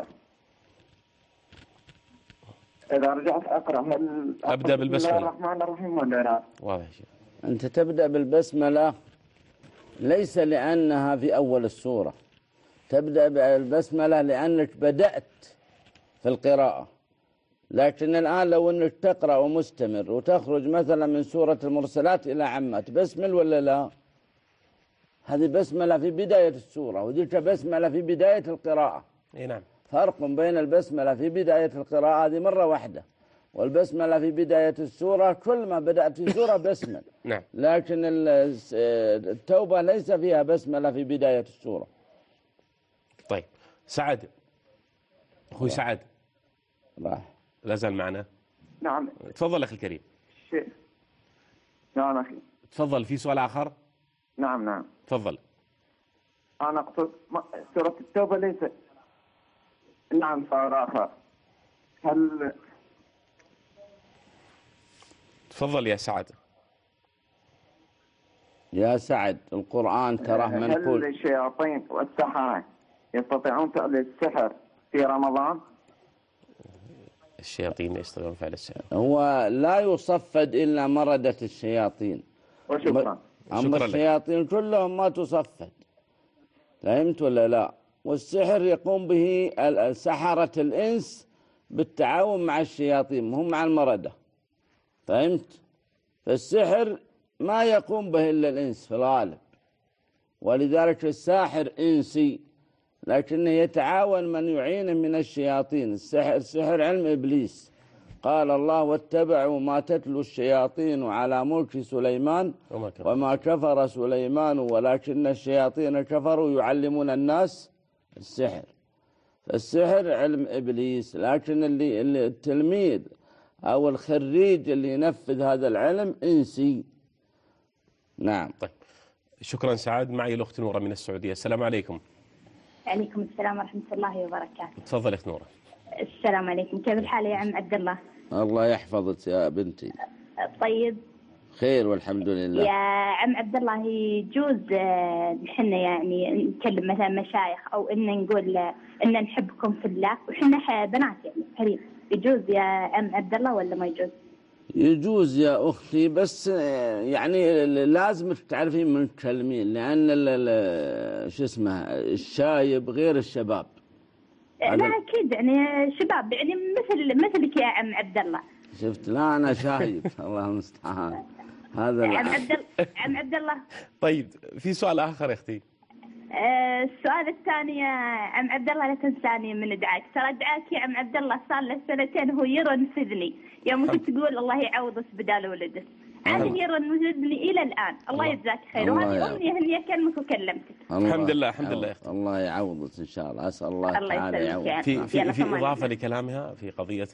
إذا رجعت أقرأ هل أبدأ بالبسملة بسم الله الرحمن الرحيم ولا لا؟ واضح شيء. أنت تبدأ بالبسملة ليس لأنها في أول السورة، تبدأ بالبسملة لأنك بدأت في القراءة. لكن الآن لو أنك تقرأ ومستمر وتخرج مثلا من سورة المرسلات إلى عامة، تبسمل ولا لا؟ هذه بسملة في بداية السورة وذيك بسملة في بداية القراءة. اي نعم. فرق بين البسملة في بداية القراءة هذه مرة واحدة، والبسملة في بداية السورة كل ما بدأت في سورة بسمل. نعم. لكن التوبة ليس فيها بسملة في بداية السورة. طيب سعد أخوي سعد راح لا زال معنا. نعم. تفضل أخي الكريم. شيء. نعم أخي. تفضل، في سؤال آخر؟ نعم نعم. تفضل. أنا أقصد سورة التوبة ليس. نعم سؤال آخر. هل تفضل يا سعد. يا سعد القرآن تراه منقول. هل الشياطين والسحرة يستطيعون فعل السحر في رمضان؟ الشياطين يستطيعون فعل السحر. هو لا يصفد إلا مردة الشياطين. وشكرا. أما الشياطين كلهم ما تصفد. فهمت ولا لا؟ والسحر يقوم به سحرة الإنس بالتعاون مع الشياطين هم مع المردة. فهمت؟ فالسحر ما يقوم به إلا الإنس في الغالب، ولذلك الساحر إنسي لكنه يتعاون من يعينه من الشياطين. السحر السحر علم إبليس. قال الله واتبعوا ما تتلو الشياطين على ملك سليمان وما كفر سليمان ولكن الشياطين كفروا يعلمون الناس السحر. فالسحر علم إبليس، لكن اللي, اللي التلميذ أو الخريج اللي ينفذ هذا العلم إنسي. نعم. طيب شكرا سعاد. معي الأخت نورة من السعودية. السلام عليكم. وعليكم السلام ورحمة الله وبركاته. تفضل أخت نورة. السلام عليكم، كيف الحال يا عم عبد الله؟ الله يحفظك يا بنتي. طيب خير والحمد لله. يا عم عبد الله يجوز نحن يعني نكلم مثلا مشايخ أو إن نقول إن نحبكم في الله وحنا بنات يعني حريم، يجوز يا عم عبد الله ولا ما يجوز؟ يجوز يا أختي، بس يعني لازم تعرفين من تكلمين، لأن شو اسمه الشايب غير الشباب. لا أكيد يعني شباب يعني مثل مثلك يا عم عبد الله. شفت؟ لا أنا شايب الله المستعان. هذا عم عبد عم عبد الله. طيب في سؤال آخر يا أختي. آه السؤال الثاني يا عم عبد الله، لا تنساني من دعاك، ترى دعاك يا عم عبد الله صار له سنتين هو يرنفذني يوم كنت تقول الله يعوضه بدال ولده. أنا يرنفذني إلى الآن. الله يجزاك خير، وهذه أمنية هني أكلمك وكلمتك. الحمد لله الحمد لله. الله يعوضك إن شاء الله. أسأل الله, الله تعالى يعوضك. في في, في إضافة لكلامها في قضية،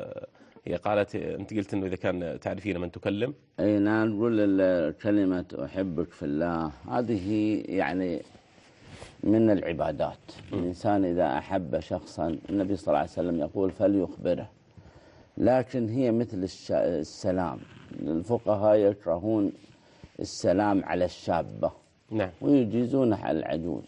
هي قالت أنت قلت إنه إذا كان تعرفين من تكلم. أي نعم، نقول كلمة أحبك في الله هذه يعني من العبادات. الإنسان إذا أحب شخصا النبي صلى الله عليه وسلم يقول فليخبره، لكن هي مثل السلام. الفقهاء يكرهون السلام على الشابة نعم، ويجيزونه على العجوز.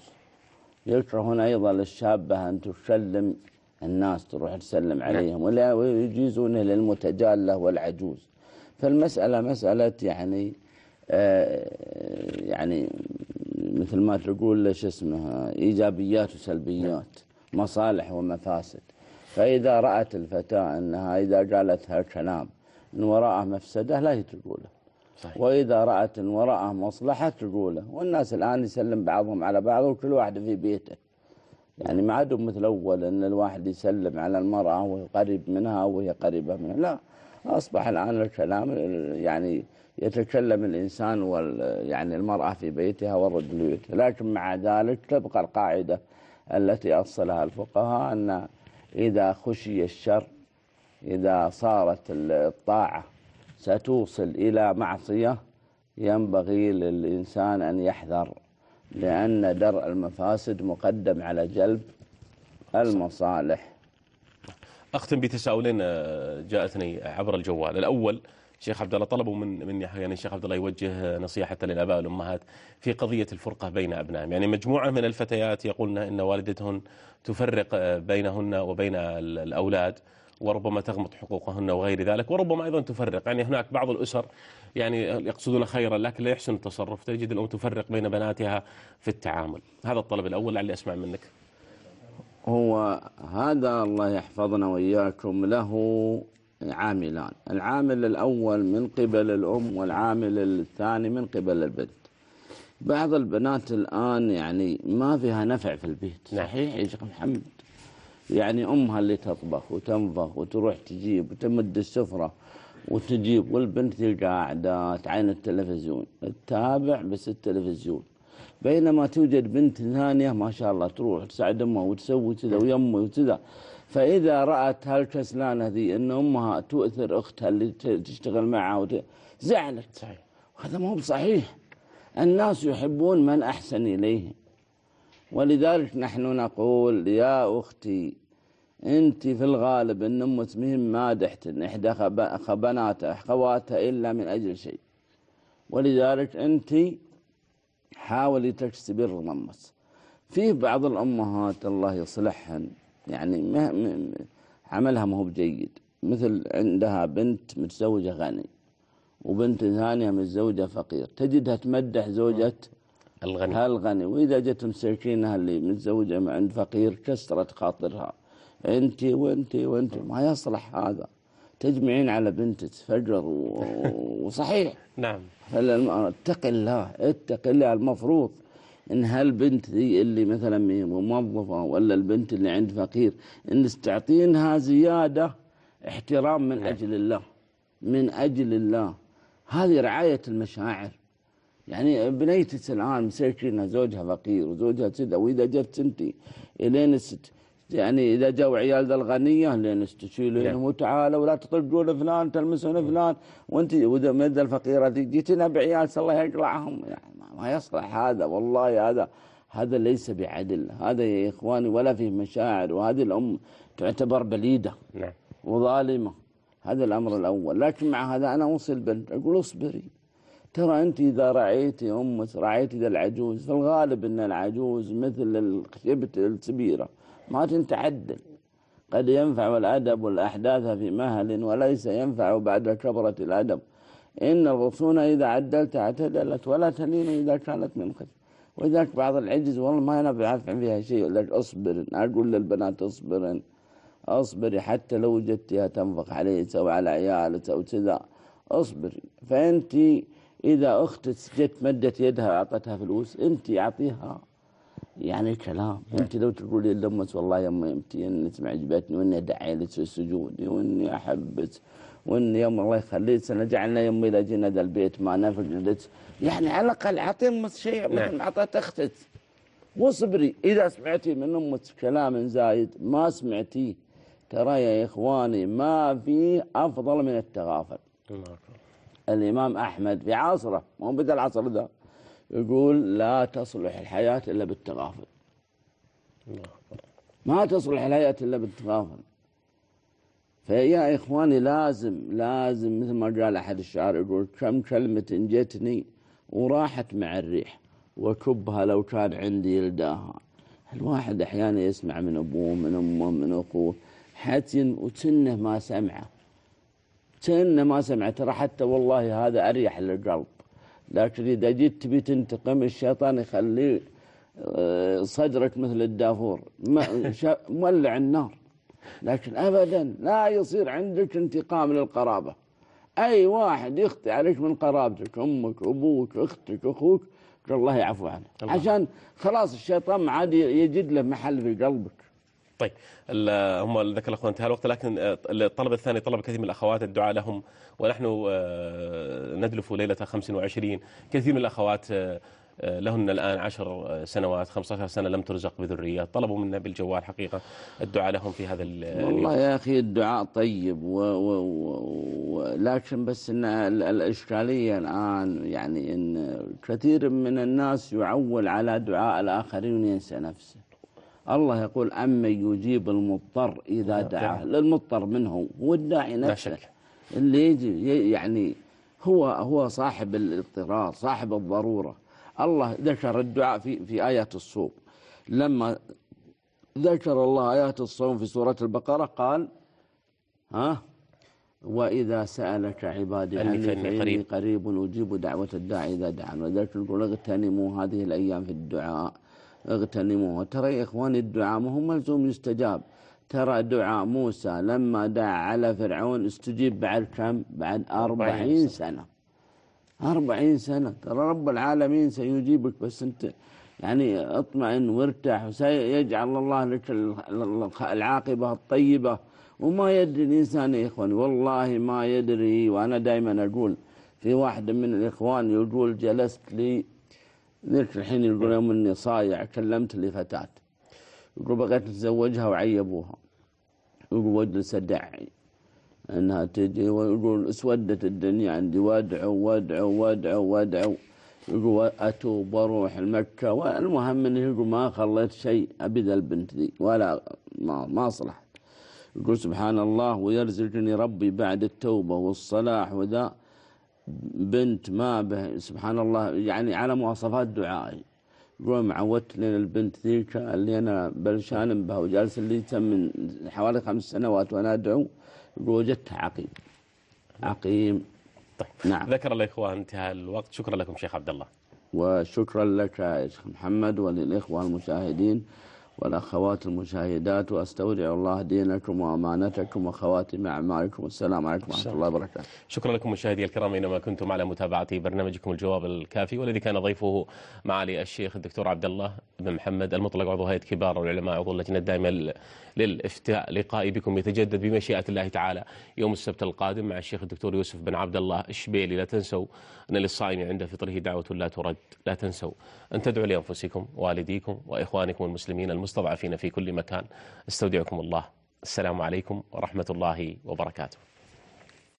يكرهون أيضا للشابة أن تسلم الناس تروح تسلم عليهم، ولا ويجيزونه للمتجالة والعجوز. فالمسألة مسألة يعني آه يعني مثل ما تقول شو اسمها إيجابيات وسلبيات، مصالح ومفاسد. فإذا رأت الفتاة أنها إذا قالتها كلام إن وراءه مفسدة لا تقوله، وإذا رأت إن وراءه مصلحة تقوله. والناس الآن يسلم بعضهم على بعض وكل واحد في بيته، يعني ما عادوا مثل أول أن الواحد يسلم على المرأة وهي قريب منها وهي قريبة منها. لا، أصبح الآن الكلام يعني يتكلم الإنسان وال يعني المرأة في بيتها والرجل في بيته. لكن مع ذلك تبقى القاعدة التي أصلها الفقهاء أن إذا خشي الشر، إذا صارت الطاعة ستوصل إلى معصية، ينبغي للإنسان أن يحذر، لأن درء المفاسد مقدم على جلب المصالح. أختم بتساؤلين جاءتني عبر الجوال. الأول شيخ عبد الله طلبوا من مني يعني الشيخ عبد الله يوجه نصيحة للآباء والأمهات في قضية الفرقة بين أبنائهم. يعني مجموعة من الفتيات يقولن إن والدتهن تفرق بينهن وبين الأولاد وربما تغمط حقوقهن وغير ذلك، وربما أيضا تفرق. يعني هناك بعض الأسر يعني يقصدون خيرا لكن لا يحسن التصرف، تجد الأم تفرق بين بناتها في التعامل. هذا الطلب الأول لعلي أسمع منك. هو هذا الله يحفظنا وإياكم له عاملان، العامل الأول من قبل الأم والعامل الثاني من قبل البنت. بعض البنات الآن يعني ما فيها نفع في البيت. صحيح يا شيخ محمد، يعني أمها اللي تطبخ وتنفخ وتروح تجيب وتمد السفرة وتجيب، والبنت قاعدة تعين التلفزيون تتابع بس التلفزيون، بينما توجد بنت ثانية ما شاء الله تروح تساعد أمها وتسوي كذا ويمه وكذا. فإذا رأت هالكسلانة ذي أن أمها تؤثر أختها اللي تشتغل معها وت... زعلت. صحيح. وهذا ما هو بصحيح. الناس يحبون من أحسن إليهم، ولذلك نحن نقول يا أختي أنت في الغالب أن أمك مهم مادحت إحدى خبناتها خواتها إلا من أجل شيء، ولذلك أنت حاولي تكسبي الرمص. فيه بعض الأمهات الله يصلحهن يعني ما عملها ما هو بجيد، مثل عندها بنت متزوجة غني وبنت ثانية متزوجة فقير، تجدها تمدح زوجة الغني هالغني، وإذا جت مسكينها اللي متزوجة عند فقير كسرت خاطرها، أنت وأنت وأنت. ما يصلح هذا، تجمعين على بنتك فجر وصحيح. نعم. اتق الله اتق الله. المفروض إن هالبنت ذي اللي مثلا موظفة ولا البنت اللي عند فقير إن تعطينها زيادة احترام من أجل الله، من أجل الله. هذه رعاية المشاعر. يعني بنيتك الآن مسكينها زوجها فقير وزوجها كذا، وإذا جت أنت إلين الست يعني إذا جاوا عيال ذا الغنية لين تشيلينهم وتعالوا ولا تطلقون فلان تلمسون فلان، وأنت وإذا مدى الفقيرة جيتنا بعيال الله يقلعهم. يعني ما يصلح هذا، والله هذا هذا ليس بعدل، هذا يا إخواني ولا فيه مشاعر، وهذه الأم تعتبر بليدة نعم وظالمة. هذا الأمر الأول. لكن مع هذا أنا أوصي البنت أقول اصبري، ترى أنت إذا رعيتي أمك رعيتي ذا العجوز، في الغالب أن العجوز مثل الخشبة السبيرة ما تنتعدل، قد ينفع الأدب والأحداث في مهل وليس ينفع بعد كبرة الأدب. إن الغصون إذا عدلت اعتدلت ولا تلين إذا كانت من خشب. وذاك بعض العجز والله ما ينفع فيها شيء، لك اصبر. أقول للبنات اصبرن اصبري حتى لو وجدتها تنفق عليك أو على عيالك أو كذا اصبري. فأنت إذا أختك جت مدت يدها أعطتها فلوس، أنت أعطيها يعني كلام. أنت لو تقولي لأمك والله يا أمي أنتي أنت معجبتني وإني أدعي لك سجودي وإني أحبك وإني يا أم الله يخليك أنا جعلنا يوم إذا جينا ذا البيت ما نفق لك، يعني على الأقل أعطي أمك شيء مثل ما أعطت أختك. واصبري. إذا سمعتي من أمك كلام زايد ما سمعتيه، ترى يا إخواني ما في أفضل من التغافل. الإمام أحمد في عصره ما هو بدأ العصر ذا يقول لا تصلح الحياة إلا بالتغافل. ما تصلح الحياة إلا بالتغافل. فيا إخواني لازم لازم مثل ما قال أحد الشعراء يقول كم كلمة جتني وراحت مع الريح وكبها لو كان عندي يلداها. الواحد أحيانا يسمع من أبوه من أمه من أخوه حتى وتنه ما سمعه تنه ما سمعه. ترى حتى والله هذا أريح للقلب. لكن إذا جيت تبي تنتقم الشيطان يخليه صدرك مثل الدافور مولع النار. لكن أبدا لا يصير عندك انتقام للقرابة. أي واحد يخطئ عليك من قرابتك أمك أبوك أختك أخوك الله يعفو عنه، عشان خلاص الشيطان ما عاد يجد له محل في قلبك. طيب هم ذكر الأخوان انتهى الوقت، لكن الطلب الثاني طلب كثير من الأخوات الدعاء لهم، ونحن ندلف ليلة خمس وعشرين. كثير من الأخوات لهن الآن عشر سنوات خمسة عشر سنة لم ترزق بذرية، طلبوا منا بالجوال حقيقة الدعاء لهم في هذا اليوم. والله يا أخي الدعاء طيب و... و... و... لكن بس إن الإشكالية الآن يعني إن كثير من الناس يعول على دعاء الآخرين وينسى نفسه. الله يقول أمن يجيب المضطر إذا دعاه، للمضطر منه هو الداعي نفسه اللي يجي يعني هو هو صاحب الاضطرار صاحب الضرورة. الله ذكر الدعاء في في آيات الصوم. لما ذكر الله آيات الصوم في سورة البقرة قال ها وإذا سألك عبادي عني فإني قريب أجيب دعوة الداعي إذا دعان. وذلك نقول اغتنموا هذه الأيام في الدعاء اغتنموه. ترى يا إخواني الدعاء ما هو ملزوم يستجاب. ترى دعاء موسى لما دعا على فرعون استجيب بعد كم؟ بعد أربعين سنة. أربعين سنة. ترى رب العالمين سيجيبك بس أنت يعني اطمئن وارتاح وسيجعل الله لك العاقبة الطيبة. وما يدري الإنسان يا إخواني والله ما يدري. وأنا دائما أقول في واحد من الإخوان يقول جلست لي ذلك الحين يقول يوم إني صايع كلمت لي فتاة يقول بغيت نتزوجها وعيبوها. يقول واجلس أدعي أنها تجي ويقول اسودت الدنيا عندي وادعو وادعو وادعو وادعو. يقول أتوب واروح المكة. والمهم إنه يقول ما خليت شيء أبدا البنت دي ولا ما ما صلحت. يقول سبحان الله ويرزقني ربي بعد التوبة والصلاح وذا بنت ما به سبحان الله يعني على مواصفات دعائي، يقول معودت لنا البنت ذيك اللي أنا بلشان بها وجالس اللي تم من حوالي خمس سنوات وأنا أدعو، يقول وجدتها عقيم عقيم. طيب. نعم. ذكر الإخوة انتهى الوقت. شكرا لكم شيخ عبد الله. وشكرا لك يا شيخ محمد وللإخوة المشاهدين والأخوات المشاهدات، وأستودع الله دينكم وأمانتكم وخواتم أعمالكم، والسلام عليكم ورحمة الله وبركاته. شكرا لكم مشاهدي الكرام، إنما كنتم على متابعة برنامجكم الجواب الكافي، والذي كان ضيفه معالي الشيخ الدكتور عبد الله بن محمد المطلق، عضو هيئة كبار العلماء، عضو اللجنة الدائمة للإفتاء. لقائي بكم يتجدد بمشيئة الله تعالى يوم السبت القادم مع الشيخ الدكتور يوسف بن عبد الله الشبيلي. لا تنسوا أن للصائم عند فطره دعوة لا ترد. لا تنسوا أن تدعوا لأنفسكم والديكم وإخوانكم المسلمين المستضعفين في كل مكان. استودعكم الله. السلام عليكم ورحمة الله وبركاته.